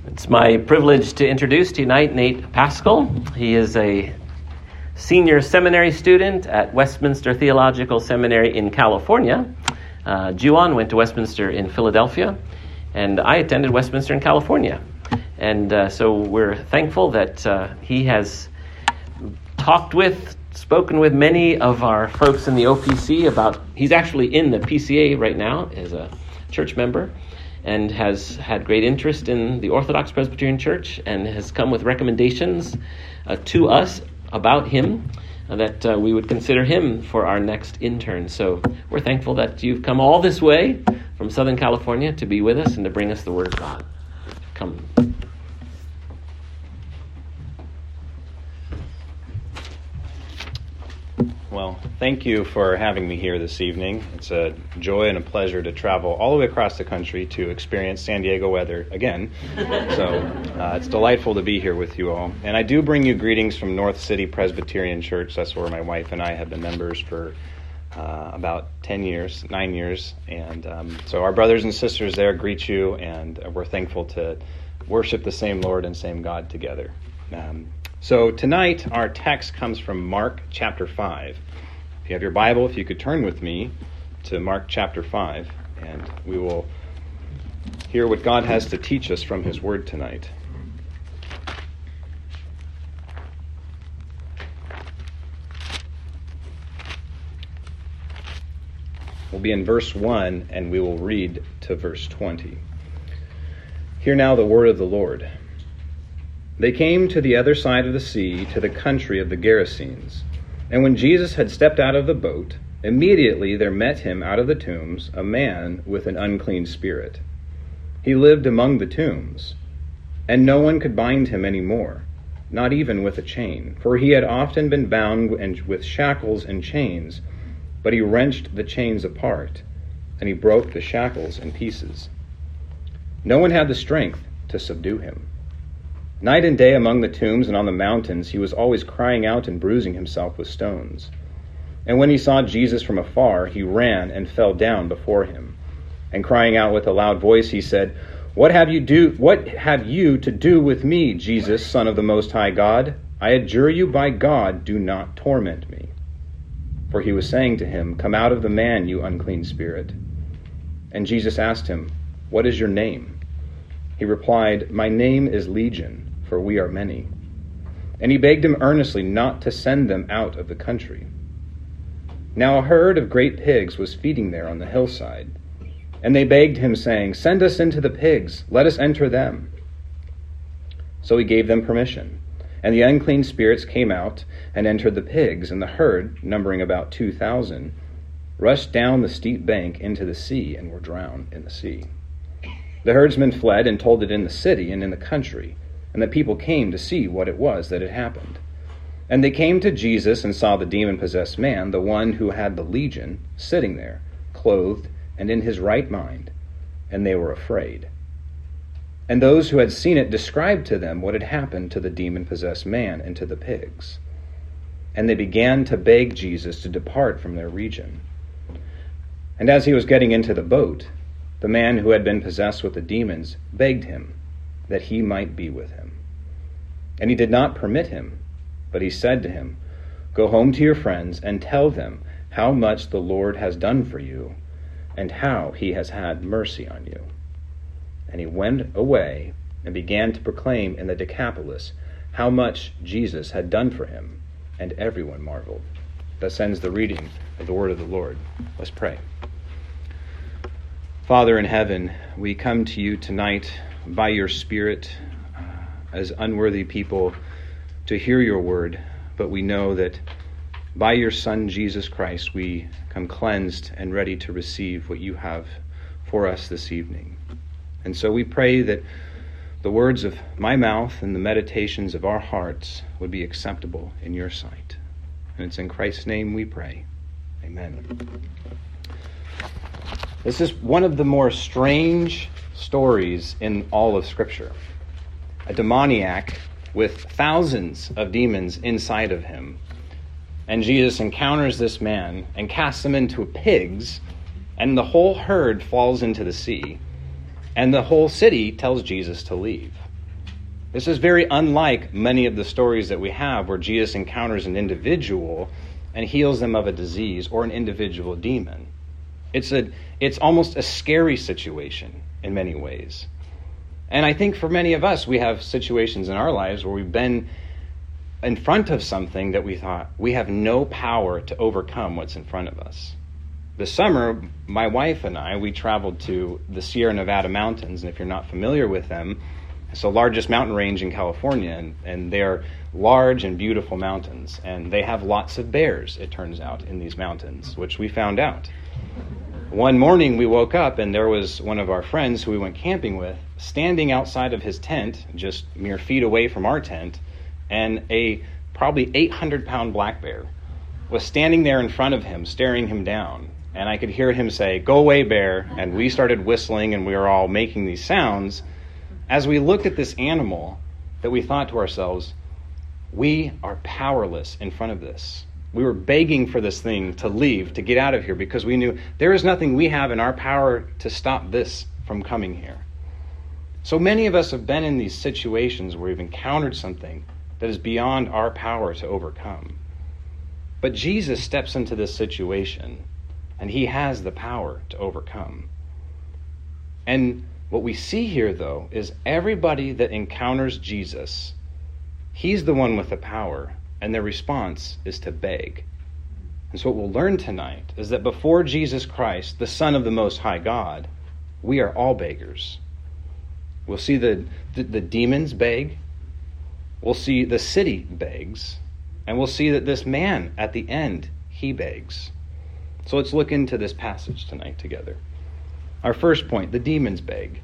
It's my privilege to introduce tonight Nate Pascal. He is a senior seminary student at Westminster Theological Seminary in California. Juan went to Westminster in Philadelphia, and I attended Westminster in California. And so we're thankful that he has spoken with many of our folks in the OPC about, he's actually in the PCA right now as a church member, and has had great interest in the Orthodox Presbyterian Church and has come with recommendations to us about him, that we would consider him for our next intern. So we're thankful that you've come all this way from Southern California to be with us and to bring us the Word of God. Come. Well, thank you for having me here this evening. It's a joy and a pleasure to travel all the way across the country to experience San Diego weather again. So it's delightful to be here with you all. And I do bring you greetings from North City Presbyterian Church. That's where my wife and I have been members for about 9 years. And so our brothers and sisters there greet you, and we're thankful to worship the same Lord and same God together. So tonight, our text comes from Mark chapter 5. If you have your Bible, if you could turn with me to Mark chapter 5, and we will hear what God has to teach us from his word tonight. We'll be in verse 1, and we will read to verse 20. Hear now the word of the Lord. They came to the other side of the sea, to the country of the Gerasenes. And when Jesus had stepped out of the boat, immediately there met him out of the tombs a man with an unclean spirit. He lived among the tombs, and no one could bind him any more, not even with a chain, for he had often been bound with shackles and chains, but he wrenched the chains apart, and he broke the shackles in pieces. No one had the strength to subdue him. Night and day among the tombs and on the mountains, he was always crying out and bruising himself with stones. And when he saw Jesus from afar, he ran and fell down before him. And crying out with a loud voice, he said, What have you to do with me, Jesus, Son of the Most High God? I adjure you by God, do not torment me. For he was saying to him, Come out of the man, you unclean spirit. And Jesus asked him, What is your name? He replied, My name is Legion, for we are many. And he begged him earnestly not to send them out of the country. Now a herd of great pigs was feeding there on the hillside. And they begged him, saying, Send us into the pigs, let us enter them. So he gave them permission. And the unclean spirits came out and entered the pigs, and the herd, numbering about 2,000, rushed down the steep bank into the sea and were drowned in the sea. The herdsmen fled and told it in the city and in the country, and the people came to see what it was that had happened. And they came to Jesus and saw the demon-possessed man, the one who had the legion, sitting there, clothed and in his right mind, and they were afraid. And those who had seen it described to them what had happened to the demon-possessed man and to the pigs. And they began to beg Jesus to depart from their region. And as he was getting into the boat, the man who had been possessed with the demons begged him that he might be with him. And he did not permit him, but he said to him, Go home to your friends and tell them how much the Lord has done for you and how he has had mercy on you. And he went away and began to proclaim in the Decapolis how much Jesus had done for him, and everyone marveled. Thus ends the reading of the word of the Lord. Let's pray. Father in heaven, we come to you tonight by your Spirit as unworthy people to hear your word, but we know that by your Son, Jesus Christ, we come cleansed and ready to receive what you have for us this evening. And so we pray that the words of my mouth and the meditations of our hearts would be acceptable in your sight. And it's in Christ's name we pray. Amen. This is one of the more strange stories in all of Scripture. A demoniac with thousands of demons inside of him. And Jesus encounters this man and casts him into pigs, and the whole herd falls into the sea. And the whole city tells Jesus to leave. This is very unlike many of the stories that we have where Jesus encounters an individual and heals them of a disease or an individual demon. It's almost a scary situation in many ways. And I think for many of us, we have situations in our lives where we've been in front of something that we thought we have no power to overcome what's in front of us. This summer, my wife and I, we traveled to the Sierra Nevada mountains, and if you're not familiar with them, it's the largest mountain range in California, and they're large and beautiful mountains, and they have lots of bears, it turns out, in these mountains, which we found out. One morning we woke up, and there was one of our friends who we went camping with standing outside of his tent, just mere feet away from our tent, and a probably 800-pound black bear was standing there in front of him, staring him down. And I could hear him say, "Go away, bear." And we started whistling, and we were all making these sounds as we looked at this animal that we thought to ourselves, we are powerless in front of this. We were begging for this thing to leave, to get out of here, because we knew there is nothing we have in our power to stop this from coming here. So many of us have been in these situations where we've encountered something that is beyond our power to overcome. But Jesus steps into this situation, and he has the power to overcome. And what we see here, though, is everybody that encounters Jesus, he's the one with the power, and their response is to beg. And so what we'll learn tonight is that before Jesus Christ, the Son of the Most High God, we are all beggars. We'll see the demons beg, we'll see the city begs, and we'll see that this man at the end, he begs. So let's look into this passage tonight together. Our first point, the demons beg.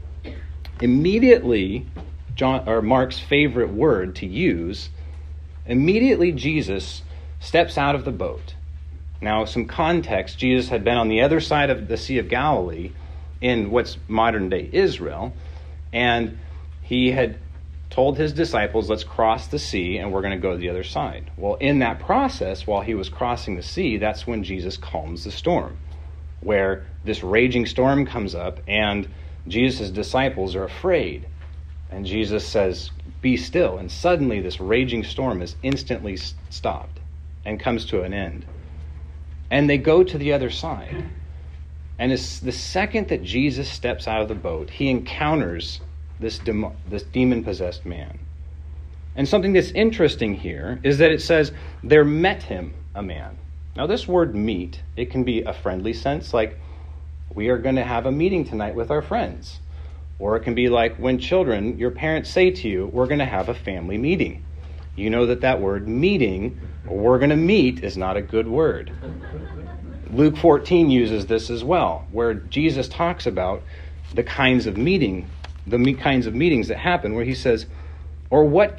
Immediately, Mark's favorite word to use, immediately Jesus steps out of the boat. Now, some context, Jesus had been on the other side of the Sea of Galilee in what's modern-day Israel, and he had told his disciples, let's cross the sea and we're going to go to the other side. Well, in that process, while he was crossing the sea, that's when Jesus calms the storm, where this raging storm comes up and Jesus' disciples are afraid. And Jesus says, "Be still." And suddenly this raging storm is instantly stopped and comes to an end. And they go to the other side. And it's the second that Jesus steps out of the boat, he encounters this demon-possessed man. And something that's interesting here is that it says, there met him a man. Now this word meet, it can be a friendly sense, like we are going to have a meeting tonight with our friends. Or it can be like when children, your parents say to you, we're going to have a family meeting. You know that word meeting, or we're going to meet, is not a good word. Luke 14 uses this as well, where Jesus talks about the kinds of meetings that happen, where he says, Luke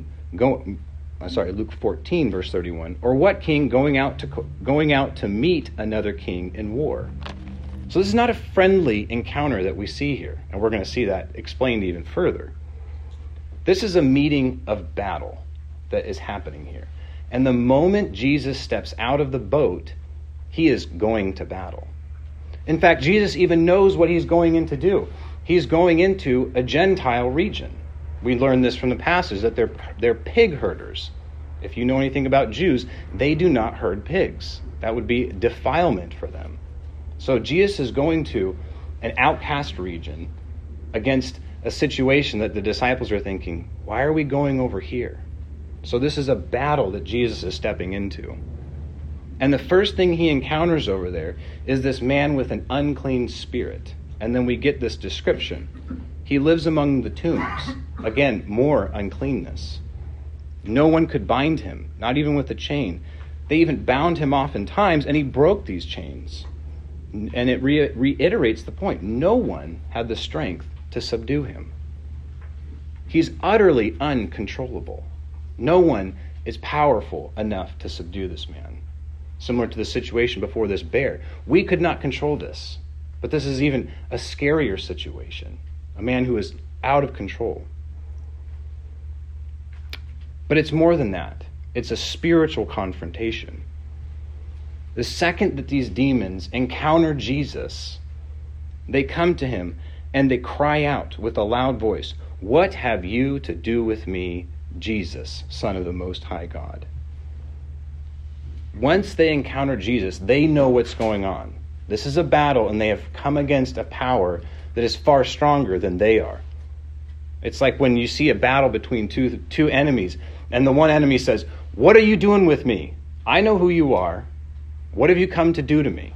14, verse 31, or what king going out to meet another king in war? So this is not a friendly encounter that we see here, and we're going to see that explained even further. This is a meeting of battle that is happening here. And the moment Jesus steps out of the boat, he is going to battle. In fact, Jesus even knows what he's going in to do. He's going into a Gentile region. We learn this from the passage that they're pig herders. If you know anything about Jews, they do not herd pigs. That would be defilement for them. So Jesus is going to an outcast region against a situation that the disciples are thinking, why are we going over here? So this is a battle that Jesus is stepping into. And the first thing he encounters over there is this man with an unclean spirit. And then we get this description. He lives among the tombs. Again, more uncleanness. No one could bind him, not even with a chain. They even bound him oftentimes, and he broke these chains. And it reiterates the point. No one had the strength to subdue him. He's utterly uncontrollable. No one is powerful enough to subdue this man. Similar to the situation before this bear. We could not control this. But this is even a scarier situation. A man who is out of control. But it's more than that. It's a spiritual confrontation. The second that these demons encounter Jesus, they come to him and they cry out with a loud voice, "What have you to do with me, Jesus, Son of the Most High God?" Once they encounter Jesus, they know what's going on. This is a battle, and they have come against a power that is far stronger than they are. It's like when you see a battle between two enemies, and the one enemy says, "What are you doing with me? I know who you are. What have you come to do to me?"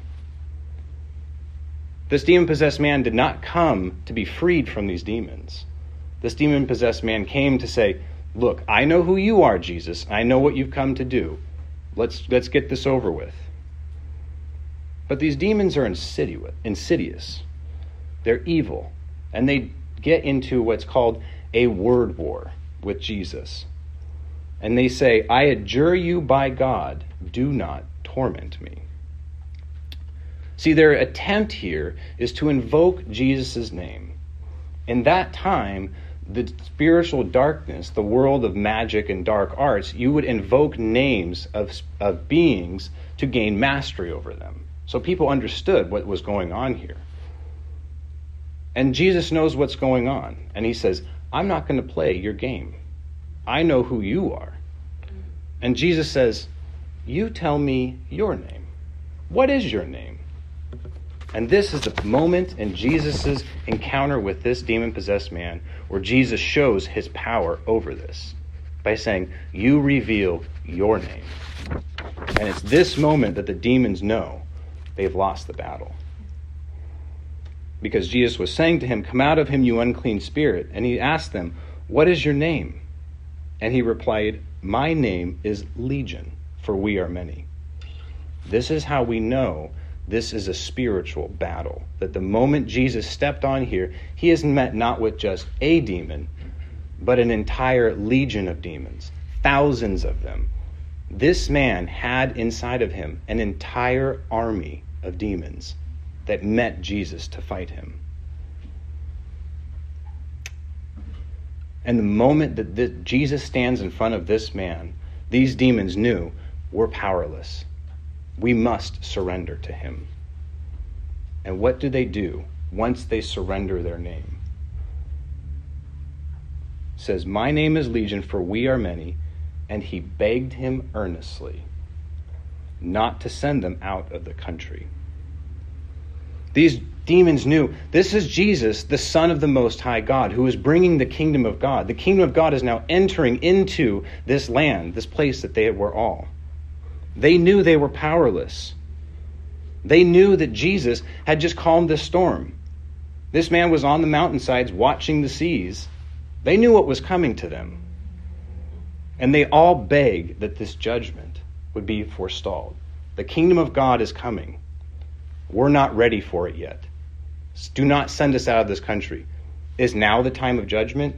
This demon-possessed man did not come to be freed from these demons. This demon-possessed man came to say, "Look, I know who you are, Jesus. I know what you've come to do. Let's get this over with." But these demons are insidious. They're evil, and they get into what's called a word war with Jesus. And they say, "I adjure you by God, do not torment me." See, their attempt here is to invoke Jesus' name. In that time, the spiritual darkness, the world of magic and dark arts, you would invoke names of beings to gain mastery over them. So people understood what was going on here. And Jesus knows what's going on. And he says, "I'm not going to play your game. I know who you are." And Jesus says, "You tell me your name. What is your name?" And this is the moment in Jesus' encounter with this demon-possessed man where Jesus shows his power over this by saying, "You reveal your name." And it's this moment that the demons know they've lost the battle. Because Jesus was saying to him, "Come out of him, you unclean spirit." And he asked them, "What is your name?" And he replied, "My name is Legion, for we are many." This is how we know this is a spiritual battle. That the moment Jesus stepped on here, he is met not with just a demon, but an entire legion of demons, thousands of them. This man had inside of him an entire army of demons that met Jesus to fight him. And the moment that Jesus stands in front of this man, these demons knew, we're powerless. We must surrender to him. And what do once they surrender their name? It says, "My name is Legion, for we are many." And he begged him earnestly not to send them out of the country. These demons knew this is Jesus, the Son of the Most High God, who is bringing the kingdom of God. The kingdom of God is now entering into this land, this place that they were all. They knew they were powerless. They knew that Jesus had just calmed this storm. This man was on the mountainsides watching the seas. They knew what was coming to them. And they all begged that this judgment would be forestalled. The kingdom of God is coming. We're not ready for it yet. Do not send us out of this country. Is now the time of judgment?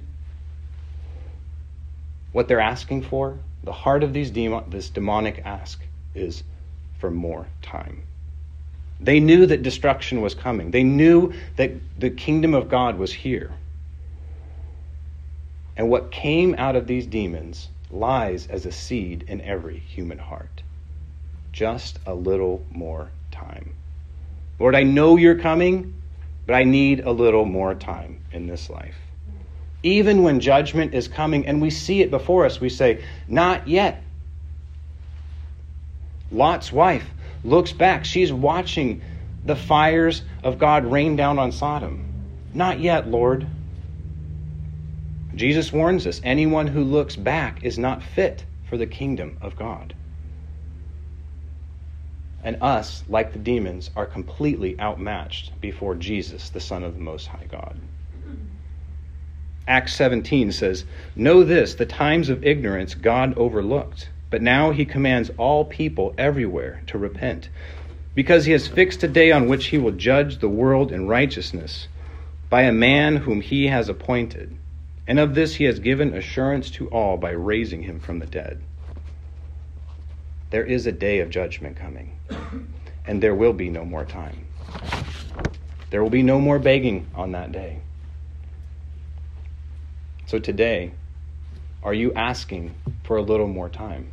What they're asking for, the heart of this demonic ask is for more time. They knew that destruction was coming. They knew that the kingdom of God was here. And what came out of these demons lies as a seed in every human heart. Just a little more time. Lord, I know you're coming, but I need a little more time in this life. Even when judgment is coming and we see it before us, we say, not yet. Lot's wife looks back. She's watching the fires of God rain down on Sodom. Not yet, Lord. Jesus warns us, anyone who looks back is not fit for the kingdom of God. And us, like the demons, are completely outmatched before Jesus, the Son of the Most High God. Acts 17 says, "Know this, the times of ignorance God overlooked, but now he commands all people everywhere to repent, because he has fixed a day on which he will judge the world in righteousness by a man whom he has appointed. And of this he has given assurance to all by raising him from the dead." There is a day of judgment coming, and there will be no more time. There will be no more begging on that day. So today, are you asking for a little more time?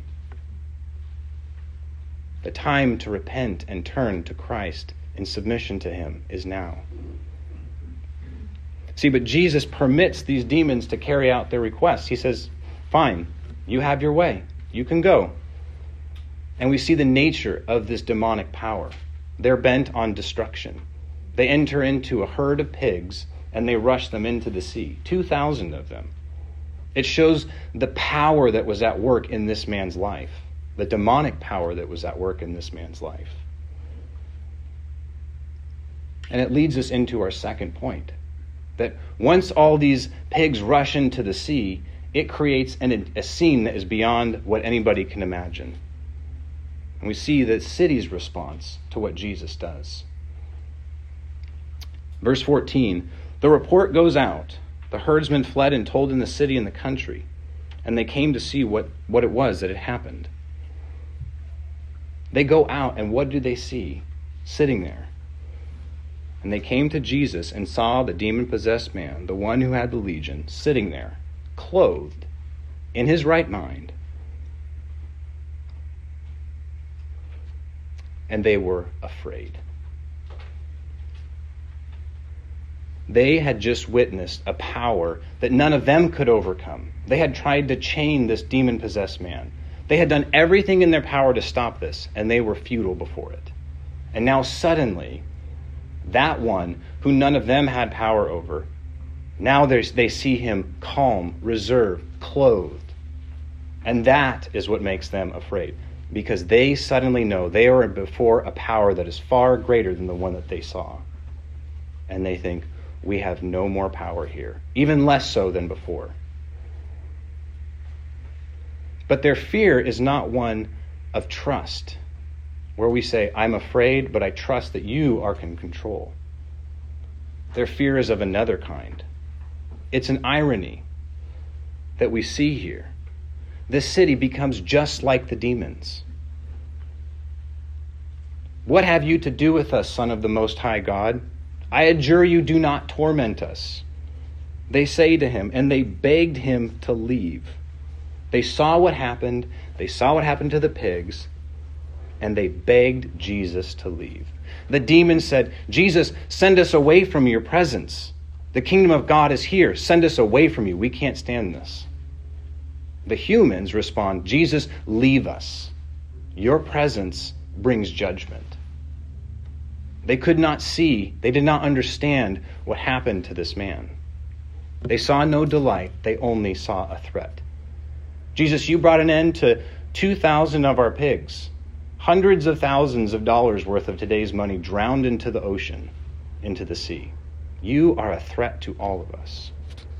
The time to repent and turn to Christ in submission to him is now. See, but Jesus permits these demons to carry out their requests. He says, fine, you have your way. You can go. And we see the nature of this demonic power. They're bent on destruction. They enter into a herd of pigs and they rush them into the sea. 2,000 of them. It shows the power that was at work in this man's life. The demonic power that was at work in this man's life. And it leads us into our second point. That once all these pigs rush into the sea, it creates a scene that is beyond what anybody can imagine. And we see the city's response to what Jesus does. Verse 14, the report goes out. The herdsmen fled and told in the city and the country, and they came to see what it was that had happened. They go out, and what do they see? Sitting there. And they came to Jesus and saw the demon-possessed man, the one who had the legion, sitting there, clothed, in his right mind. And they were afraid. They had just witnessed a power that none of them could overcome. They had tried to chain this demon-possessed man. They had done everything in their power to stop this, and they were futile before it. And now suddenly, that one who none of them had power over, now they see him calm, reserved, clothed. And that is what makes them afraid, because they suddenly know they are before a power that is far greater than the one that they saw. And they think, we have no more power here, even less so than before. But their fear is not one of trust, where we say, I'm afraid, but I trust that you are in control. Their fear is of another kind. It's an irony that we see here. This city becomes just like the demons. What have you to do with us, Son of the Most High God? I adjure you, do not torment us. They say to him, and they begged him to leave. They saw what happened. They saw what happened to the pigs, and they begged Jesus to leave. The demons said, Jesus, send us away from your presence. The kingdom of God is here. Send us away from you. We can't stand this. The humans respond, Jesus, leave us. Your presence brings judgment. They could not see, they did not understand what happened to this man. They saw no delight, they only saw a threat. Jesus, you brought an end to 2,000 of our pigs. Hundreds of thousands of dollars worth of today's money drowned into the ocean, into the sea. You are a threat to all of us.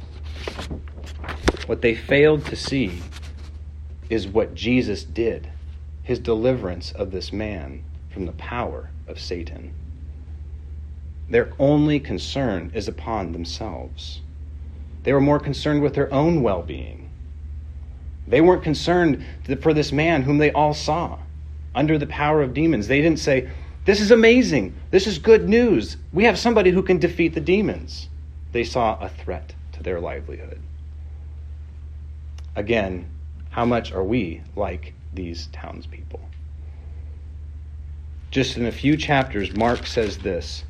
What they failed to see is what Jesus did, his deliverance of this man from the power of Satan. Their only concern is upon themselves. They were more concerned with their own well-being. They weren't concerned for this man whom they all saw under the power of demons. They didn't say, this is amazing. This is good news. We have somebody who can defeat the demons. They saw a threat to their livelihood. Again, how much are we like these townspeople? Just in a few chapters, Mark says this.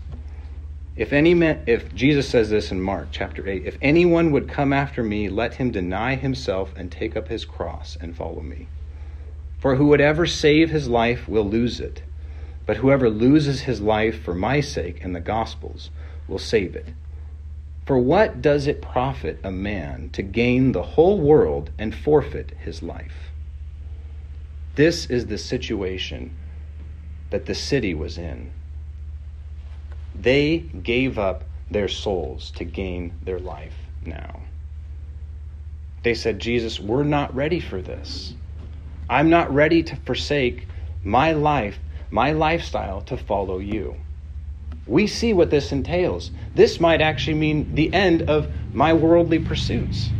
If Jesus says this in Mark chapter 8, if anyone would come after me, let him deny himself and take up his cross and follow me. For who would ever save his life will lose it, but whoever loses his life for my sake and the gospel's will save it. For what does it profit a man to gain the whole world and forfeit his life? This is the situation that the city was in. They gave up their souls to gain their life now. They said, Jesus, we're not ready for this. I'm not ready to forsake my life, my lifestyle to follow you. We see what this entails. This might actually mean the end of my worldly pursuits.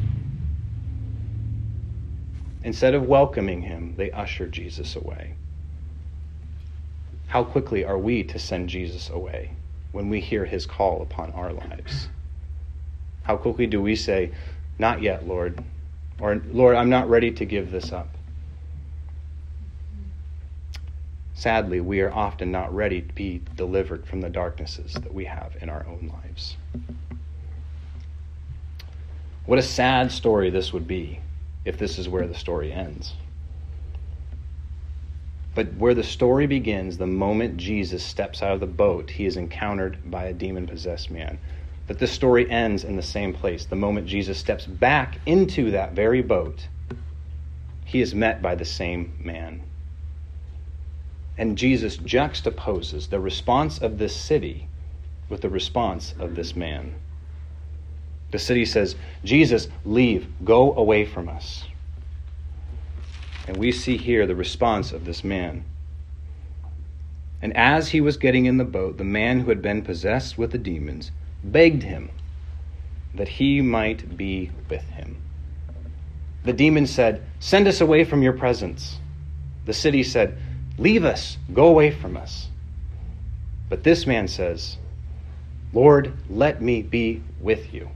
Instead of welcoming him, they usher Jesus away. How quickly are we to send Jesus away when we hear his call upon our lives? How quickly do we say, not yet, Lord, or Lord, I'm not ready to give this up? Sadly, we are often not ready to be delivered from the darknesses that we have in our own lives. What a sad story this would be if this is where the story ends. But where the story begins, the moment Jesus steps out of the boat, he is encountered by a demon-possessed man. But this story ends in the same place. The moment Jesus steps back into that very boat, he is met by the same man. And Jesus juxtaposes the response of this city with the response of this man. The city says, Jesus, leave, go away from us. And we see here the response of this man. And as he was getting in the boat, the man who had been possessed with the demons begged him that he might be with him. The demon said, send us away from your presence. The city said, leave us, go away from us. But this man says, Lord, let me be with you.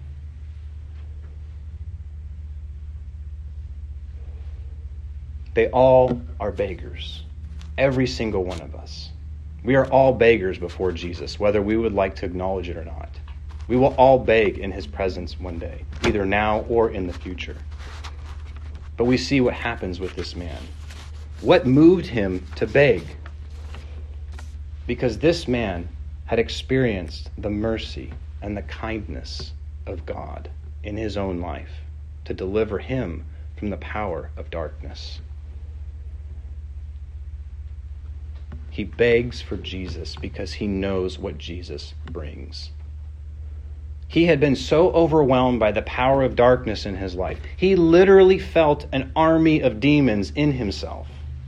They all are beggars, every single one of us. We are all beggars before Jesus, whether we would like to acknowledge it or not. We will all beg in his presence one day, either now or in the future. But we see what happens with this man. What moved him to beg? Because this man had experienced the mercy and the kindness of God in his own life to deliver him from the power of darkness. He begs for Jesus because he knows what Jesus brings. He had been so overwhelmed by the power of darkness in his life. He literally felt an army of demons in himself.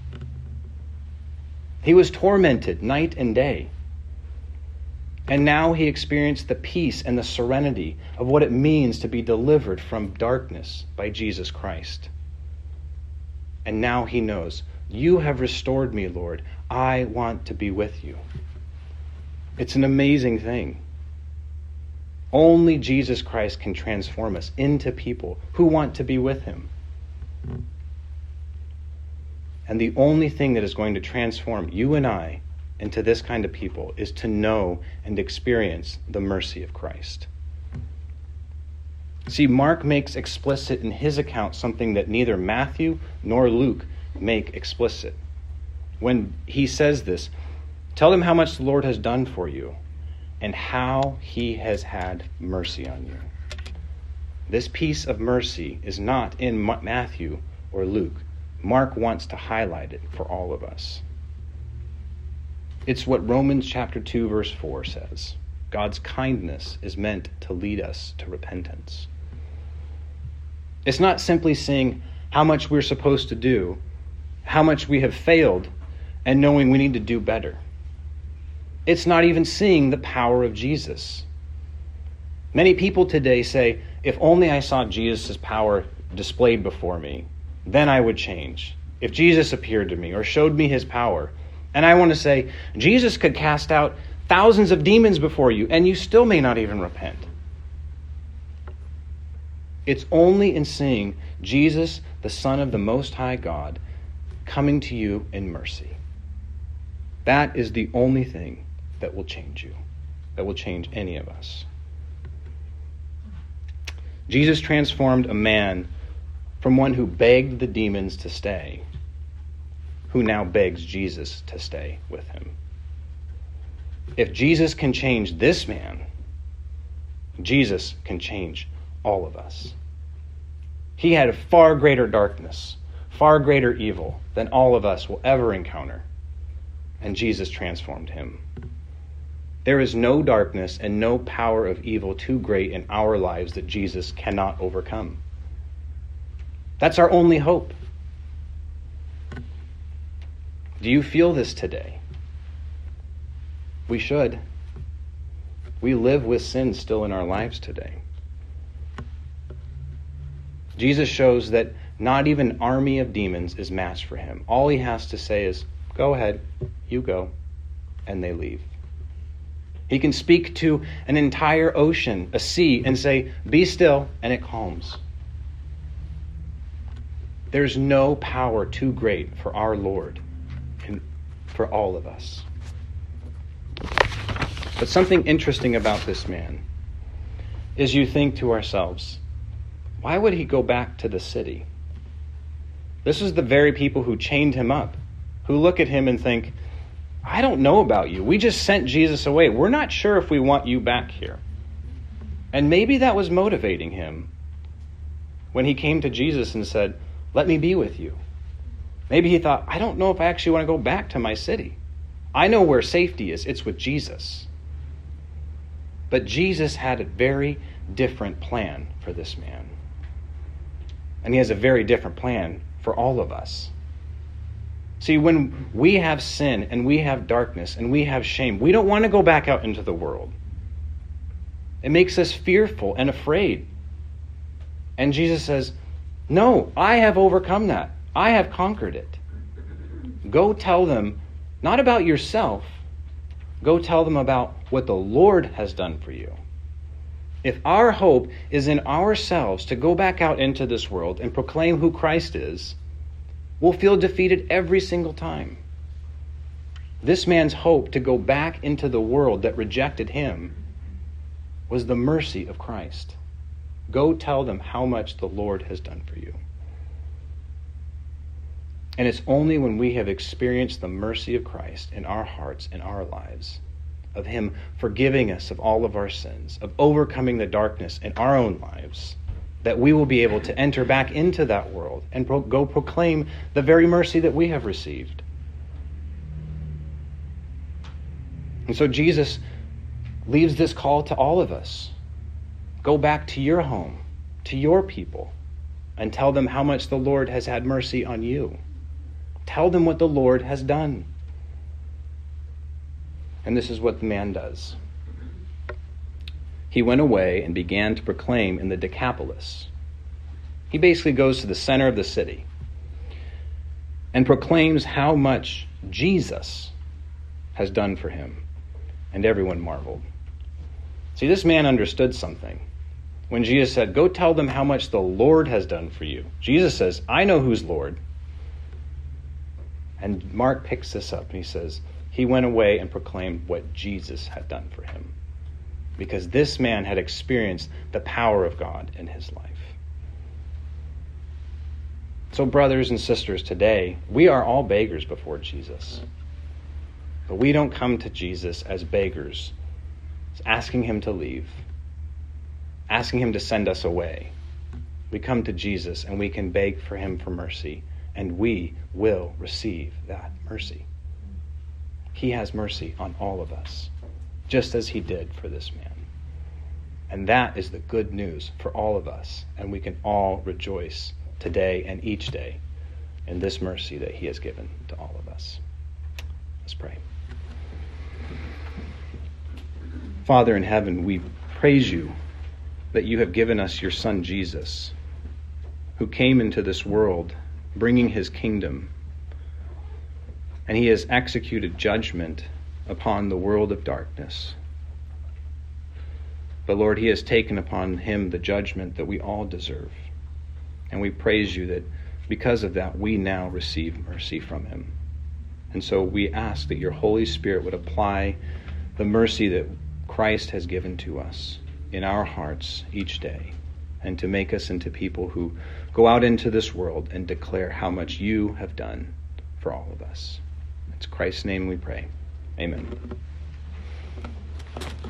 He was tormented night and day. And now he experienced the peace and the serenity of what it means to be delivered from darkness by Jesus Christ. And now he knows, you have restored me, Lord. I want to be with you. It's an amazing thing. Only Jesus Christ can transform us into people who want to be with him. And the only thing that is going to transform you and I into this kind of people is to know and experience the mercy of Christ. See, Mark makes explicit in his account something that neither Matthew nor Luke make explicit. When he says this, tell them how much the Lord has done for you and how he has had mercy on you. This piece of mercy is not in Matthew or Luke. Mark wants to highlight it for all of us. It's what Romans chapter 2, verse 4 says. God's kindness is meant to lead us to repentance. It's not simply saying how much we're supposed to do, how much we have failed, and knowing we need to do better. It's not even seeing the power of Jesus. Many people today say, if only I saw Jesus' power displayed before me, then I would change. If Jesus appeared to me or showed me his power. And I want to say, Jesus could cast out thousands of demons before you, and you still may not even repent. It's only in seeing Jesus, the Son of the Most High God, coming to you in mercy. That is the only thing that will change you, that will change any of us. Jesus transformed a man from one who begged the demons to stay, who now begs Jesus to stay with him. If Jesus can change this man, Jesus can change all of us. He had a far greater darkness, far greater evil than all of us will ever encounter, and Jesus transformed him. There is no darkness and no power of evil too great in our lives that Jesus cannot overcome. That's our only hope. Do you feel this today? We should. We live with sin still in our lives today. Jesus shows that not even an army of demons is matched for him. All he has to say is, go ahead, you go, and they leave. He can speak to an entire ocean, a sea, and say, be still, and it calms. There's no power too great for our Lord and for all of us. But something interesting about this man is you think to ourselves, why would he go back to the city? This is the very people who chained him up, who look at him and think, I don't know about you. We just sent Jesus away. We're not sure if we want you back here. And maybe that was motivating him when he came to Jesus and said, let me be with you. Maybe he thought, I don't know if I actually want to go back to my city. I know where safety is. It's with Jesus. But Jesus had a very different plan for this man. And he has a very different plan for all of us. See, when we have sin and we have darkness and we have shame, we don't want to go back out into the world. It makes us fearful and afraid. And Jesus says, no, I have overcome that. I have conquered it. Go tell them, not about yourself, go tell them about what the Lord has done for you. If our hope is in ourselves to go back out into this world and proclaim who Christ is, we'll feel defeated every single time. This man's hope to go back into the world that rejected him was the mercy of Christ. Go tell them how much the Lord has done for you. And it's only when we have experienced the mercy of Christ in our hearts and our lives, of him forgiving us of all of our sins, of overcoming the darkness in our own lives, that we will be able to enter back into that world and go proclaim the very mercy that we have received. And so Jesus leaves this call to all of us. Go back to your home, to your people, and tell them how much the Lord has had mercy on you. Tell them what the Lord has done. And this is what the man does. He went away and began to proclaim in the Decapolis. He basically goes to the center of the city and proclaims how much Jesus has done for him. And everyone marveled. See, this man understood something. When Jesus said, go tell them how much the Lord has done for you, Jesus says, I know who's Lord. And Mark picks this up and he says, he went away and proclaimed what Jesus had done for him. Because this man had experienced the power of God in his life. So brothers and sisters, today, we are all beggars before Jesus. But we don't come to Jesus as beggars, asking him to leave, asking him to send us away. We come to Jesus and we can beg for him for mercy, and we will receive that mercy. He has mercy on all of us, just as he did for this man. And that is the good news for all of us, and we can all rejoice today and each day in this mercy that he has given to all of us. Let's pray. Father in heaven, we praise you that you have given us your Son Jesus, who came into this world bringing his kingdom, and he has executed judgment upon the world of darkness. But Lord, he has taken upon him the judgment that we all deserve. And we praise you that because of that, we now receive mercy from him. And so we ask that your Holy Spirit would apply the mercy that Christ has given to us in our hearts each day, and to make us into people who go out into this world and declare how much you have done for all of us. It's Christ's name we pray. Amen.